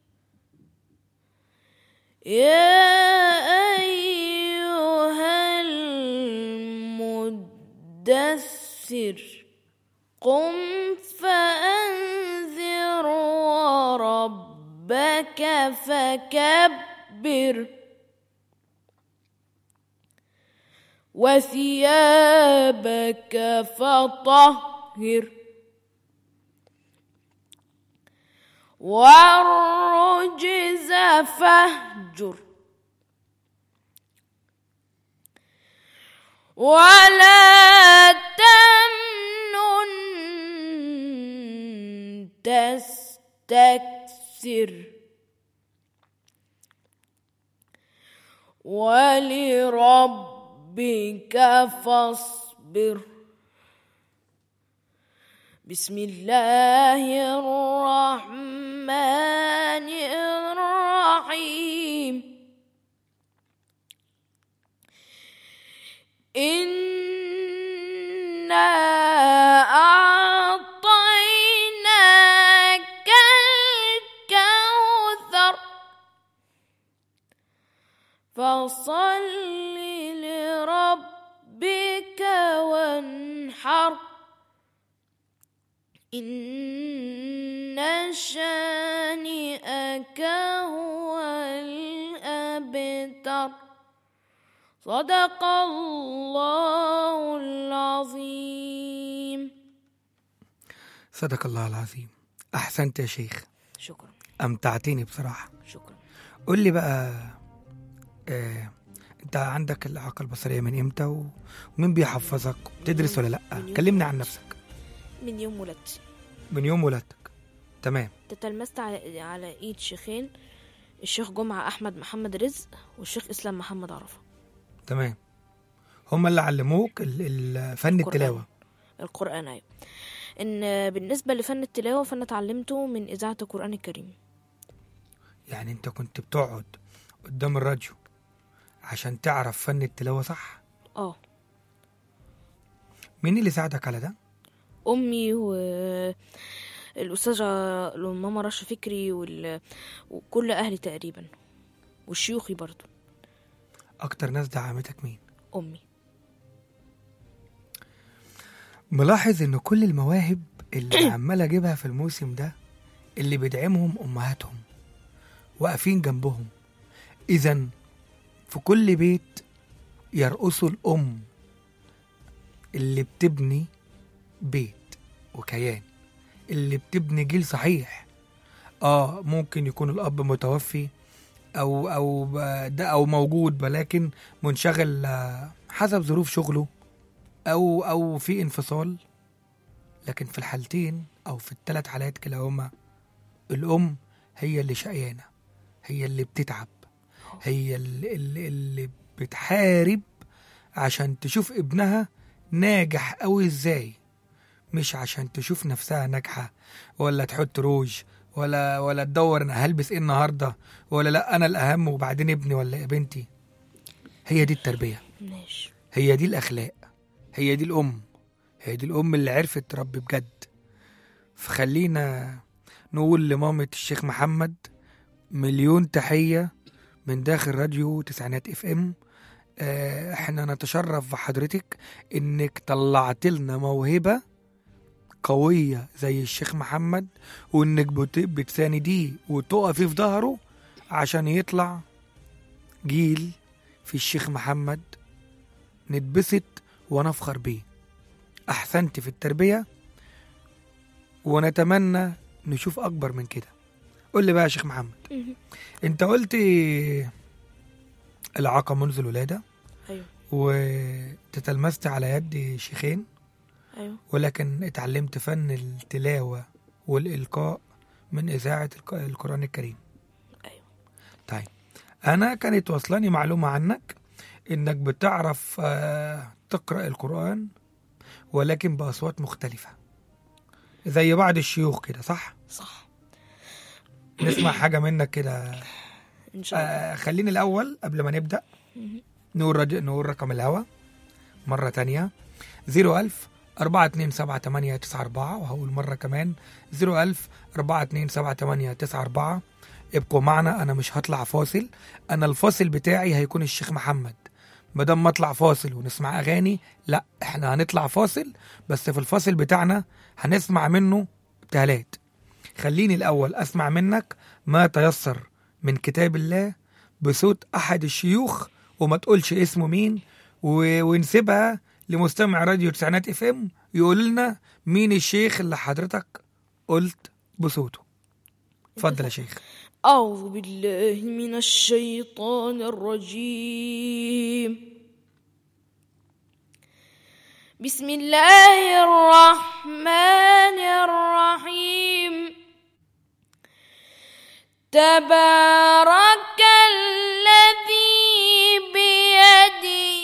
يا أيها المدثر قم فأنذر وربك فكبر وثيابك فطهر والرجز فاهجر ولا تمنن تستكثر ولربك فاصبر بسم الله الرحمن الرحيم إنا أعطيناك الكوثر فصل لربك وانحر إن شانئك هو الأبتر صدق الله العظيم. صدق الله العظيم. أحسنت يا شيخ، شكرا، أمتعتني بصراحة. شكرا. قول لي بقى، آه، أنت عندك الإعاقة البصرية من إمتى ومين بيحفظك؟ بتدرس ولا لأ؟ كلمني عن نفسك. من يوم ولادتي. من يوم ولادتك، تمام. تتلمست على على ايد شيخين، الشيخ جمعة أحمد محمد رزق والشيخ إسلام محمد عرفة. تمام. هما اللي علموك فن التلاوة؟ القرآن، أيوة. إن بالنسبة لفن التلاوة فأنا اتعلمته من إذاعة القرآن الكريم. يعني أنت كنت بتقعد قدام الراديو عشان تعرف فن التلاوة، صح؟ اه. مين اللي ساعدك على ده؟ أمي والأستاذة ماما رشا فكري وال... وكل أهلي تقريبا، والشيوخي برضو. أكتر ناس دعمتك مين؟ أمي. ملاحظ إن كل المواهب اللي عمال أجيبها في الموسم ده اللي بيدعمهم أمهاتهم، واقفين جنبهم. إذن في كل بيت يرقصوا الأم اللي بتبني بيت وكيان، اللي بتبني جيل صحيح. آه ممكن يكون الأب متوفي أو أو ده أو موجود ولكن منشغل حسب ظروف شغله أو أو في انفصال، لكن في الحالتين أو في الثلاث حالات كلاهما الأم هي اللي شقيانة، هي اللي بتتعب، هي اللي, اللي, اللي بتحارب عشان تشوف ابنها ناجح أوي إزاي، مش عشان تشوف نفسها ناجحة ولا تحط روج ولا ولا تدور أنا هلبس إيه النهاردة ولا لأ أنا الأهم وبعدين ابني ولا بنتي. هي دي التربية، هي دي الأخلاق، هي دي الأم، هي دي الأم اللي عرفت تربي بجد. فخلينا نقول لمامة الشيخ محمد مليون تحية من داخل راديو تسعينات اف ام. اه احنا نتشرف بحضرتك انك طلعت لنا موهبة قوية زي الشيخ محمد، وانك بتسانديه وتقفي في ظهره عشان يطلع جيل في الشيخ محمد نتبسط ونفخر بيه. احسنت في التربية ونتمنى نشوف أكبر من كده. قول لي بقى يا شيخ محمد، مهم. أنت قلت الإعاقة منذ الولادة، ايوه وتتلمست على يد شيخين، ايوه ولكن اتعلمت فن التلاوة والإلقاء من إذاعة الق- القرآن الكريم. ايوه طيب، أنا كانت وصلاني معلومة عنك إنك بتعرف آه، تقرأ القرآن ولكن بأصوات مختلفة زي بعض الشيوخ كده، صح؟ صح نسمع حاجة منك كده. ان شاء الله. آه خليني الأول قبل ما نبدأ مهم. نقول رج... نقول رقم الهوا مرة تانية: زيرو ألف أربعة اتنين سبعة تمانية تسعة أربعة، وهقول مرة كمان زيرو ألف أربعة اتنين سبعة تمانية تسعة أربعة. ابقوا معنا، أنا مش هطلع فاصل، أنا الفاصل بتاعي هيكون الشيخ محمد. مادام ما اطلع فاصل ونسمع أغاني، لا، احنا هنطلع فاصل، بس في الفاصل بتاعنا هنسمع منه ابتهالات. خليني الأول أسمع منك ما تيسر من كتاب الله بصوت أحد الشيوخ، وما تقولش اسمه مين، و... ونسيبها لمستمع راديو تسعينات اف ام يقول لنا مين الشيخ اللي حضرتك قلت بصوته. اتفضل يا شيخ. أعوذ بالله من الشيطان الرجيم. بسم الله الرحمن الرحيم. تبارك الذي بيده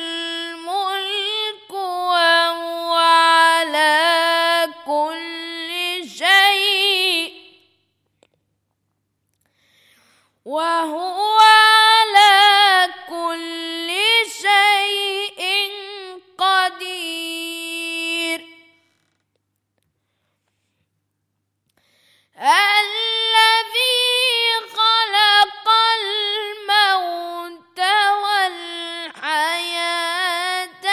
الملك وهو على كل شيء وهو على كل شيء قدير. الذي خلق الموت والحياة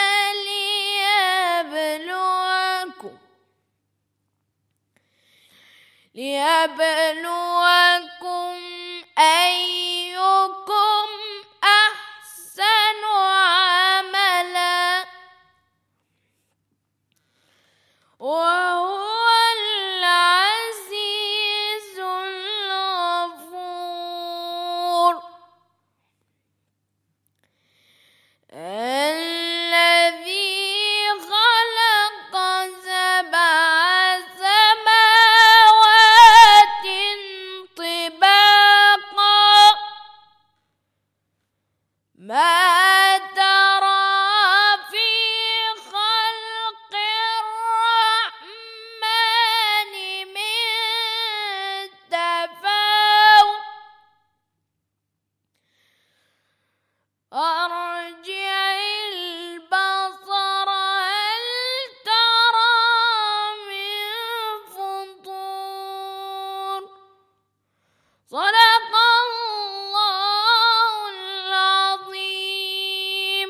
ليبلوكم ليبلوكم أيكم أحسن عملا وهو العزيز الغفور. الذي خلق سبع سماوات طباقا ما ترى في خلق الرحمن من تفاوت أرجع البصر هل ترى من فطور. صدق الله العظيم.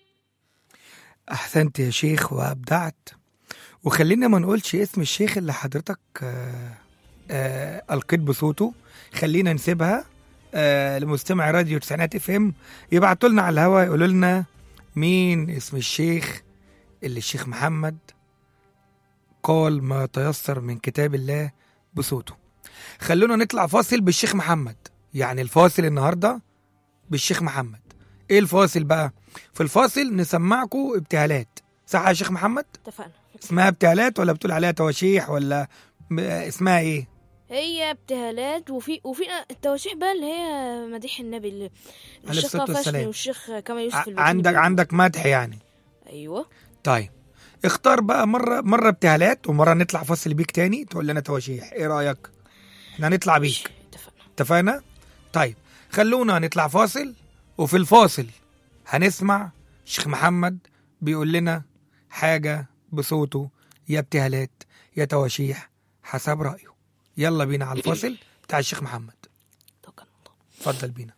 أحسنت يا شيخ وأبدعت. وخلينا ما نقولش اسم الشيخ اللي حضرتك آه آه ألقيت بصوته، خلينا نسيبها آه لمستمع راديو تسعينات اف ام يبعتوا لنا على الهوا يقولوا لنا مين اسم الشيخ اللي الشيخ محمد قال ما تيسر من كتاب الله بصوته. خلونا نطلع فاصل بالشيخ محمد، يعني الفاصل النهارده بالشيخ محمد. ايه الفاصل بقى؟ في الفاصل نسمعكم ابتهالات، صح يا شيخ محمد؟ اتفقنا. اسمها ابتهالات ولا بتقول عليها تواشيح ولا م- اسمها ايه؟ هي ابتهالات، وفي وفي التواشيح بقى اللي هي مديح النبي اللي عليه الشيخ الصلاة طه والسلام. فاشني والشيخ كمال يوسف ع- البكيني عندك بيقولوا. عندك مدح يعني. ايوه طيب، اختار بقى مرة مرة ابتهالات ومرة نطلع فاصل بيك تاني تقول لنا تواشيح، ايه رأيك؟ احنا هنطلع بيك، اتفقنا. اتفقنا؟ طيب، خلونا نطلع فاصل، وفي الفاصل هنسمع الشيخ محمد بيقول لنا حاجة بصوته، يا ابتهالات يا تواشيح حسب رأيه. يلا بينا على الفاصل بتاع الشيخ محمد، توكل على الله. اتفضل بينا.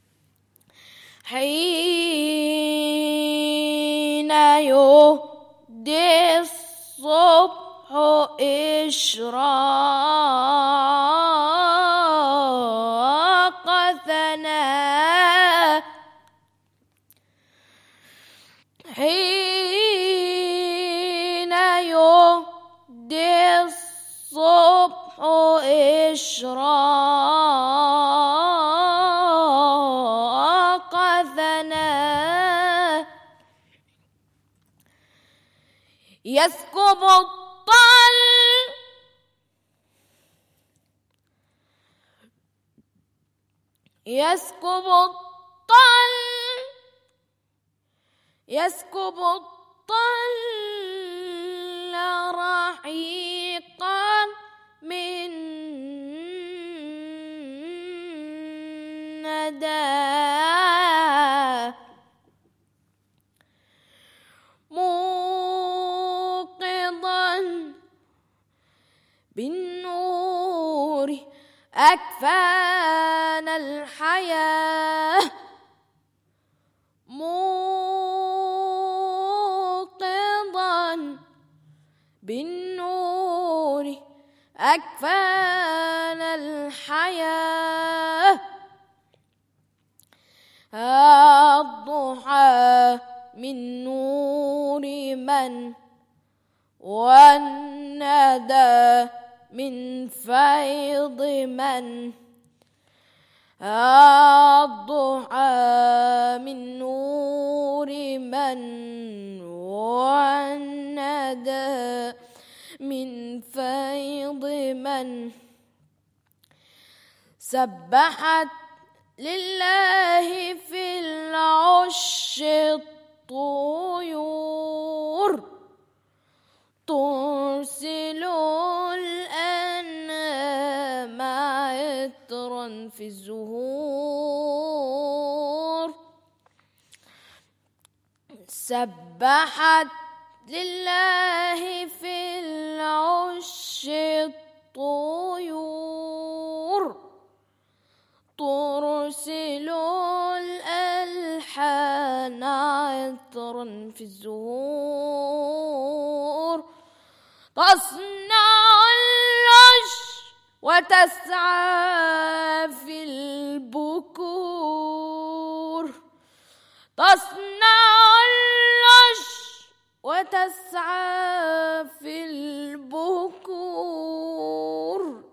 حين يهدي الصبح إشراق ثناه حين يهدي الصبح إشراق ثناه يسكب الطل يسكب الطل يسكب الطل رحيقا من نداه موقظا بالنور أكفان الحياة موقظا بالنور أكفان الحياة الضحى من نور من والندى من فيض من الضحى من نور من والندى من فيض من سبحت لله في العش الطيور ترسل الأنام عطرا في الزهور سبحت لله في العش الطيور ترسل الألحان عطرا في الزهور تصنع العش وتسعى في البكور تصنع العش وتسعى في البكور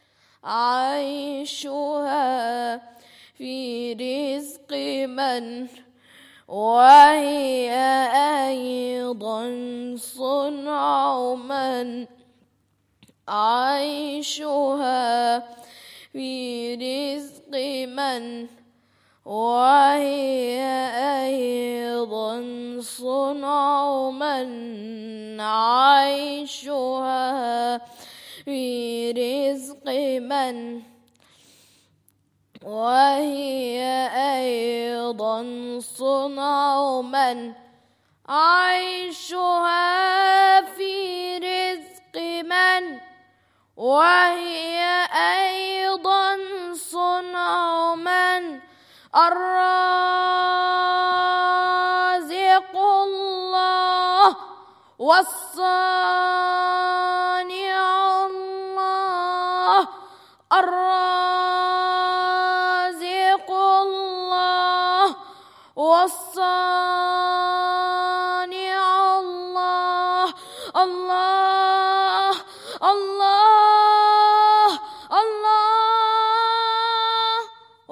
عيشها في رزق من وهي أيضا صنع من عيشها في رزق من وهي أيضا صنع من عيشها في رزق من وهي أيضا صنع من عيشها في رزق من وهي أيضا صنع من الرازق الله والصانع الله الرازق الله والصانع الله الله الله الله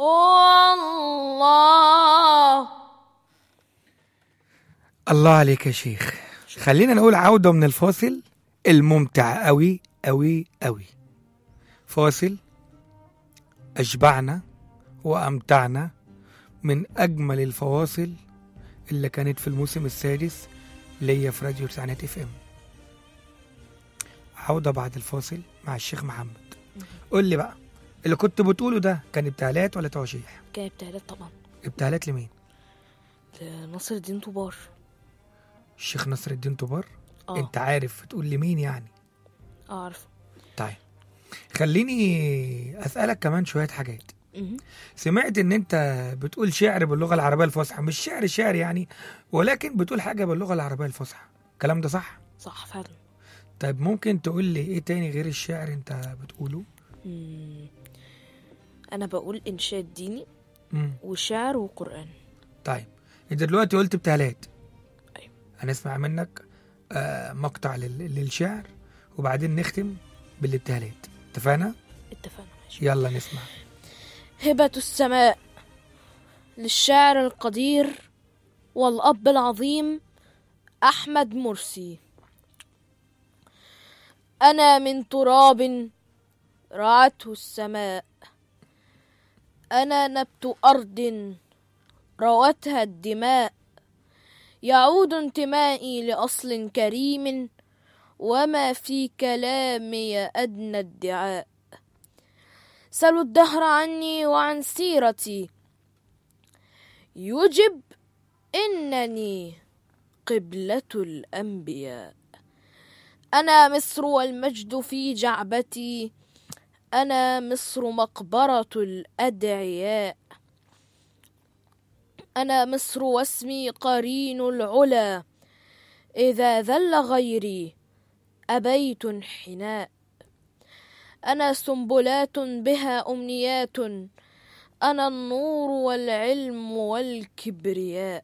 والله. الله عليك يا شيخ. خلينا نقول عودة من الفاصل الممتع قوي قوي قوي. فاصل أشبعنا وأمتعنا من أجمل الفواصل اللي كانت في الموسم السادس ليا في راديو تسعينات اف ام. عودة بعد الفاصل مع الشيخ محمد. قول لي بقى اللي كنت بتقوله ده كان ابتهالات ولا توشيح؟ كان ابتهالات طبعا. ابتهالات لمين؟ لنصر الدين طوبار. الشيخ نصر الدين طوبار؟ اه انت عارف تقول لمين يعني؟ اه عارفه. طيب خليني أسألك كمان شوية حاجات. مهم. سمعت ان انت بتقول شعر باللغة العربية الفصحى، مش شعر شعر يعني، ولكن بتقول حاجة باللغة العربية الفصحى، الكلام ده صح؟ صح فعلا. طيب ممكن تقول لي ايه تاني غير الشعر انت بتقوله؟ مم. انا بقول انشاد ديني مم. وشعر وقرآن. طيب انت دلوقتي قلت ابتهالات. أيوة. هنسمع منك آه مقطع لل... للشعر وبعدين نختم بالابتهالات، اتفقنا؟ اتفقنا ماشي. يلا نسمع. هبة السماء للشاعر القدير والأب العظيم أحمد مرسي. أنا من تراب رعته السماء، أنا نبت أرض روتها الدماء، يعود انتمائي لأصل كريم، وما في كلامي أدنى ادعاء. سلوا الدهر عني وعن سيرتي، يجب إنني قبلة الأنبياء. أنا مصر والمجد في جعبتي، أنا مصر مقبرة الأدعياء. أنا مصر واسمي قرين العلا، إذا ذل غيري أبيت انحناء. أنا سنبلات بها أمنيات، أنا النور والعلم والكبرياء.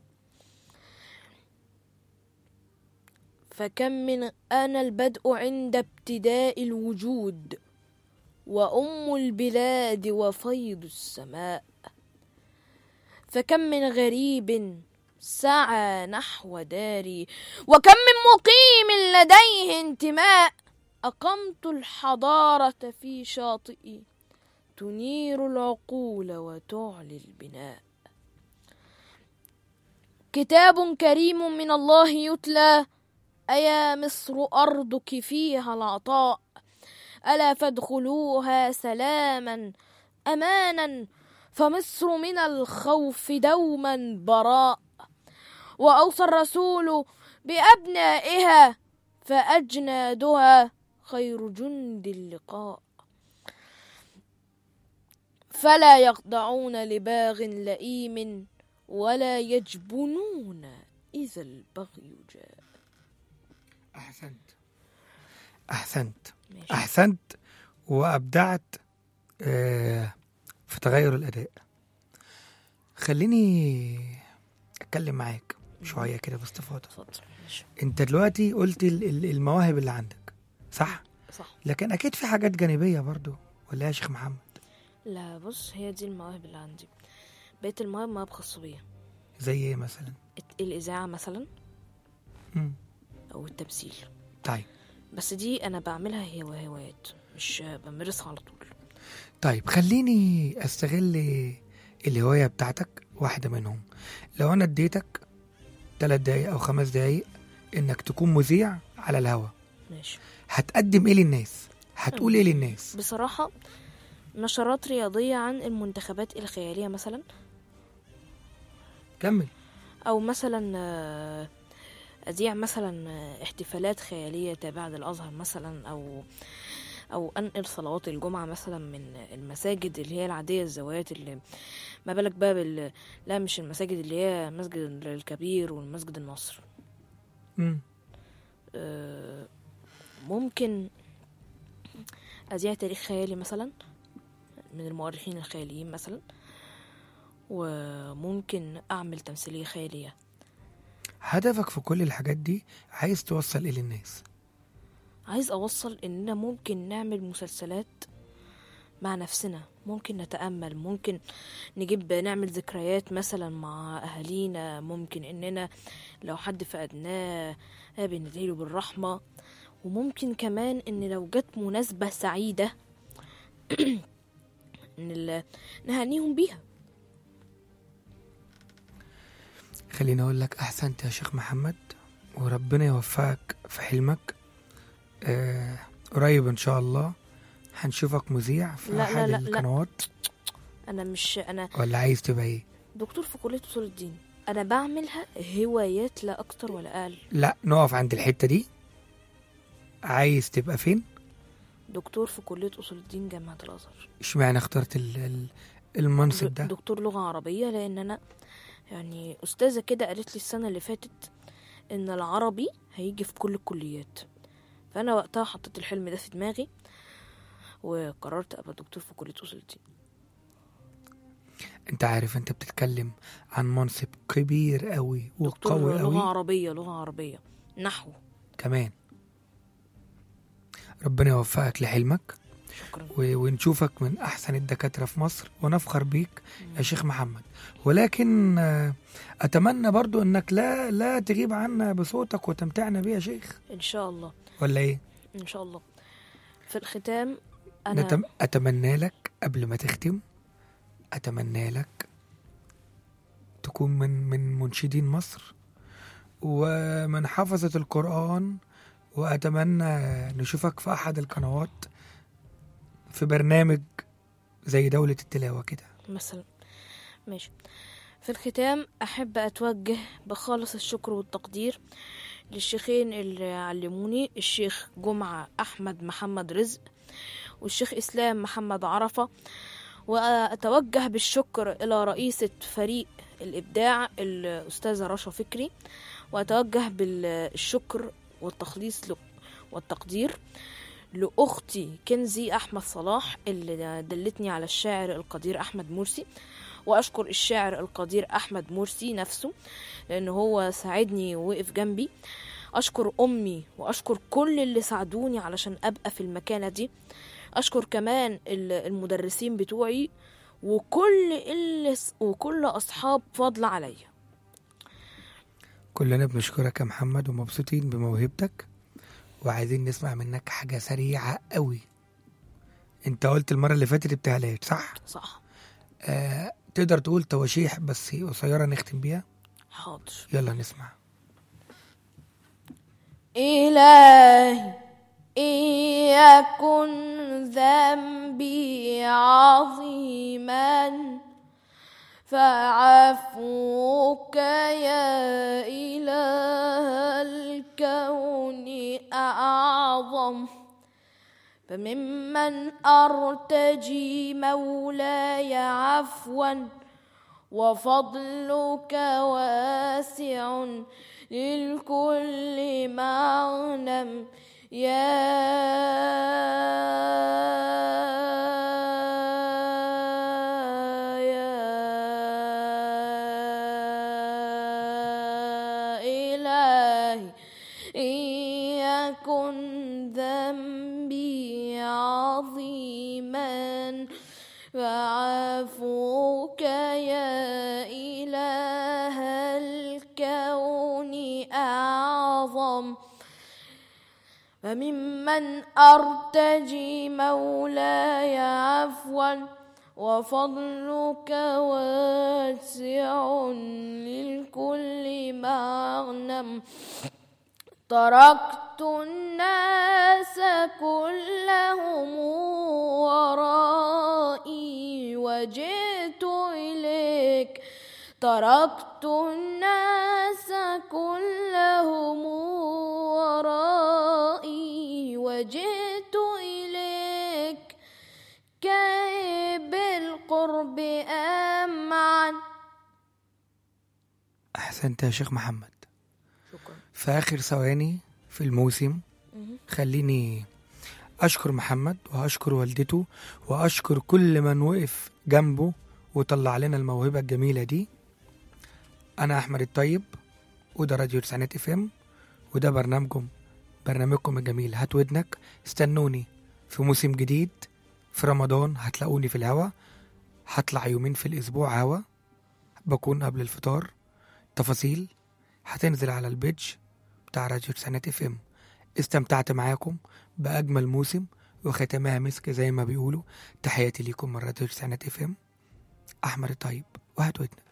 فكم من أنا البدء عند ابتداء الوجود، وأم البلاد وفيض السماء. فكم من غريب سعى نحو داري، وكم من مقيم لديه انتماء. أقمت الحضارة في شاطئي، تنير العقول وتعلي البناء. كتاب كريم من الله يتلى، أيا مصر أرضك فيها العطاء. ألا فادخلوها سلاما أمانا، فمصر من الخوف دوما براء. وأوصى الرسول بأبنائها، فأجنادها خير جند اللقاء. فلا يخضعون لباغ لئيم، ولا يجبنون إذا البغي جاء. أحسنت أحسنت ماشي. أحسنت وأبدعت آه في تغير الأداء. خليني أتكلم معاك شوية كده باستفاضة. اتفضل. ماشي. أنت دلوقتي قلت ال- ال- المواهب اللي عندك صح؟ صح. لكن أكيد في حاجات جانبية برضو، ولا يا شيخ محمد؟ لا بص، هي دي المواهب اللي عندي. بقيت المواهب مواهب خاصة بيا، زي إيه مثلا؟ الت- الإذاعة مثلا مم. أو التمثيل. طيب بس دي أنا بعملها هوا هوايات، مش بمارسها على طول. طيب خليني أستغل الهواية بتاعتك، واحدة منهم. لو أنا اديتك ثلاث دقايق أو خمس دقايق إنك تكون مذيع على الهوا، ماشي. هتقدم إيه للناس؟ هتقول إيه للناس؟ بصراحة نشرات رياضية عن المنتخبات الخيالية مثلا، كمل. أو مثلا آه، أذيع مثلا آه، احتفالات خيالية تابعة للأزهر مثلا، أو أو أنقل صلوات الجمعة مثلا من المساجد اللي هي العادية، الزوايات اللي ما بالك بقى بال... لا مش المساجد اللي هي مسجد الكبير والمسجد النصر. مم. آه، ممكن أذيع تاريخ خيالي مثلا من المؤرخين الخياليين مثلا، وممكن أعمل تمثيلية خيالية. هدفك في كل الحاجات دي عايز توصل إيه للناس؟ عايز أوصل إننا ممكن نعمل مسلسلات مع نفسنا، ممكن نتأمل، ممكن نجيب نعمل ذكريات مثلا مع أهالينا، ممكن إننا لو حد فقدناه بندعيله بالرحمة، وممكن كمان إن لو جت مناسبة سعيدة نهنيهم بيها. خليني أقول لك أحسنت يا شيخ محمد، وربنا يوفقك في حلمك. آه قريب إن شاء الله هنشوفك مذيع في لا أحد لا لا القنوات. أنا مش أنا ولا عايز تبقى إيه؟ دكتور في كلية أصول الدين، أنا بعملها هوايات لا أكتر ولا أقل. لا نقف عند الحتة دي. عايز تبقى فين؟ دكتور في كلية أصول الدين جامعة الأزهر. اشمعنى اخترت ال- ال- المنصب ده؟ دكتور لغة عربية، لأن أنا يعني أستاذة كده قالت لي السنة اللي فاتت إن العربي هيجي في كل الكليات، فأنا وقتها حطيت الحلم ده في دماغي وقررت أبقى دكتور في كلية أصول الدين. انت عارف انت بتتكلم عن منصب كبير قوي دكتور وقوي لغة قوي عربية، لغة عربية نحو كمان. ربنا يوفقك لحلمك، شكرا. و- ونشوفك من أحسن الدكاترة في مصر ونفخر بيك يا شيخ محمد. ولكن آه، أتمنى برضو أنك لا لا تغيب عنا بصوتك وتمتعنا بيه يا شيخ، ان شاء الله ولا إيه؟ ان شاء الله. في الختام انا نتم... أتمنى لك قبل ما تختم، أتمنى لك تكون من من منشدين مصر ومن حفظة القرآن، وأتمنى نشوفك في أحد القنوات في برنامج زي دولة التلاوة كده. مثلا. ماشي. في الختام أحب أتوجه بخالص الشكر والتقدير للشيخين اللي علموني، الشيخ جمعة أحمد محمد رزق والشيخ إسلام محمد عرفة. وأتوجه بالشكر إلى رئيسة فريق الإبداع الأستاذة رشا فكري. وأتوجه بالشكر والتخليص ل- والتقدير لأختي كنزي أحمد صلاح اللي دلتني على الشاعر القدير أحمد مرسي. وأشكر الشاعر القدير أحمد مرسي نفسه لأنه هو ساعدني ووقف جنبي. أشكر أمي وأشكر كل اللي ساعدوني علشان أبقى في المكانة دي. أشكر كمان ال- المدرسين بتوعي وكل اللي وكل أصحاب فضل عليا. كلنا بنشكرك يا محمد ومبسوطين بموهبتك، وعايزين نسمع منك حاجة سريعة قوي. انت قلت المرة اللي فاتت ابتهالات صح؟ صح. آه، تقدر تقول تواشيح بس قصيرة نختم بيها؟ حاضر. يلا نسمع. إلهي إن يكن ذنبي عظيما فعفوك يا إله الكون أعظم. فممن أرتجي مولاي عفوا وفضلك واسع للكل مغنم يا يا إلهي إن يكن ذنبي عظيما فعفوك يا إله الكون أعظم. فممن أرتجي مولاي عفوا وفضلك واسع للكل مغنم. تركت الناس كلهم ورائي وجئت إليك. تركت الناس كلهم ورائي وجئت إليك كي بالقرب أمعا. أحسنت يا شيخ محمد. شكرا. في آخر ثواني في الموسم خليني أشكر محمد وأشكر والدته وأشكر كل من وقف جنبه وطلع لنا الموهبة الجميلة دي. أنا أحمد الطيب وده راديو تسعينات اف ام وده برنامجكم برنامجكم الجميل هات ودنك. استنوني في موسم جديد في رمضان، هتلاقوني في الهوا. هطلع يومين في الأسبوع هوا، بكون قبل الفطار. تفاصيل هتنزل على البيج بتاع راديو تسعينات اف ام. استمتعت معاكم بأجمل موسم وختمها مسك زي ما بيقولوا. تحياتي ليكم من راديو تسعينات اف ام. أحمد الطيب وهات ودنك.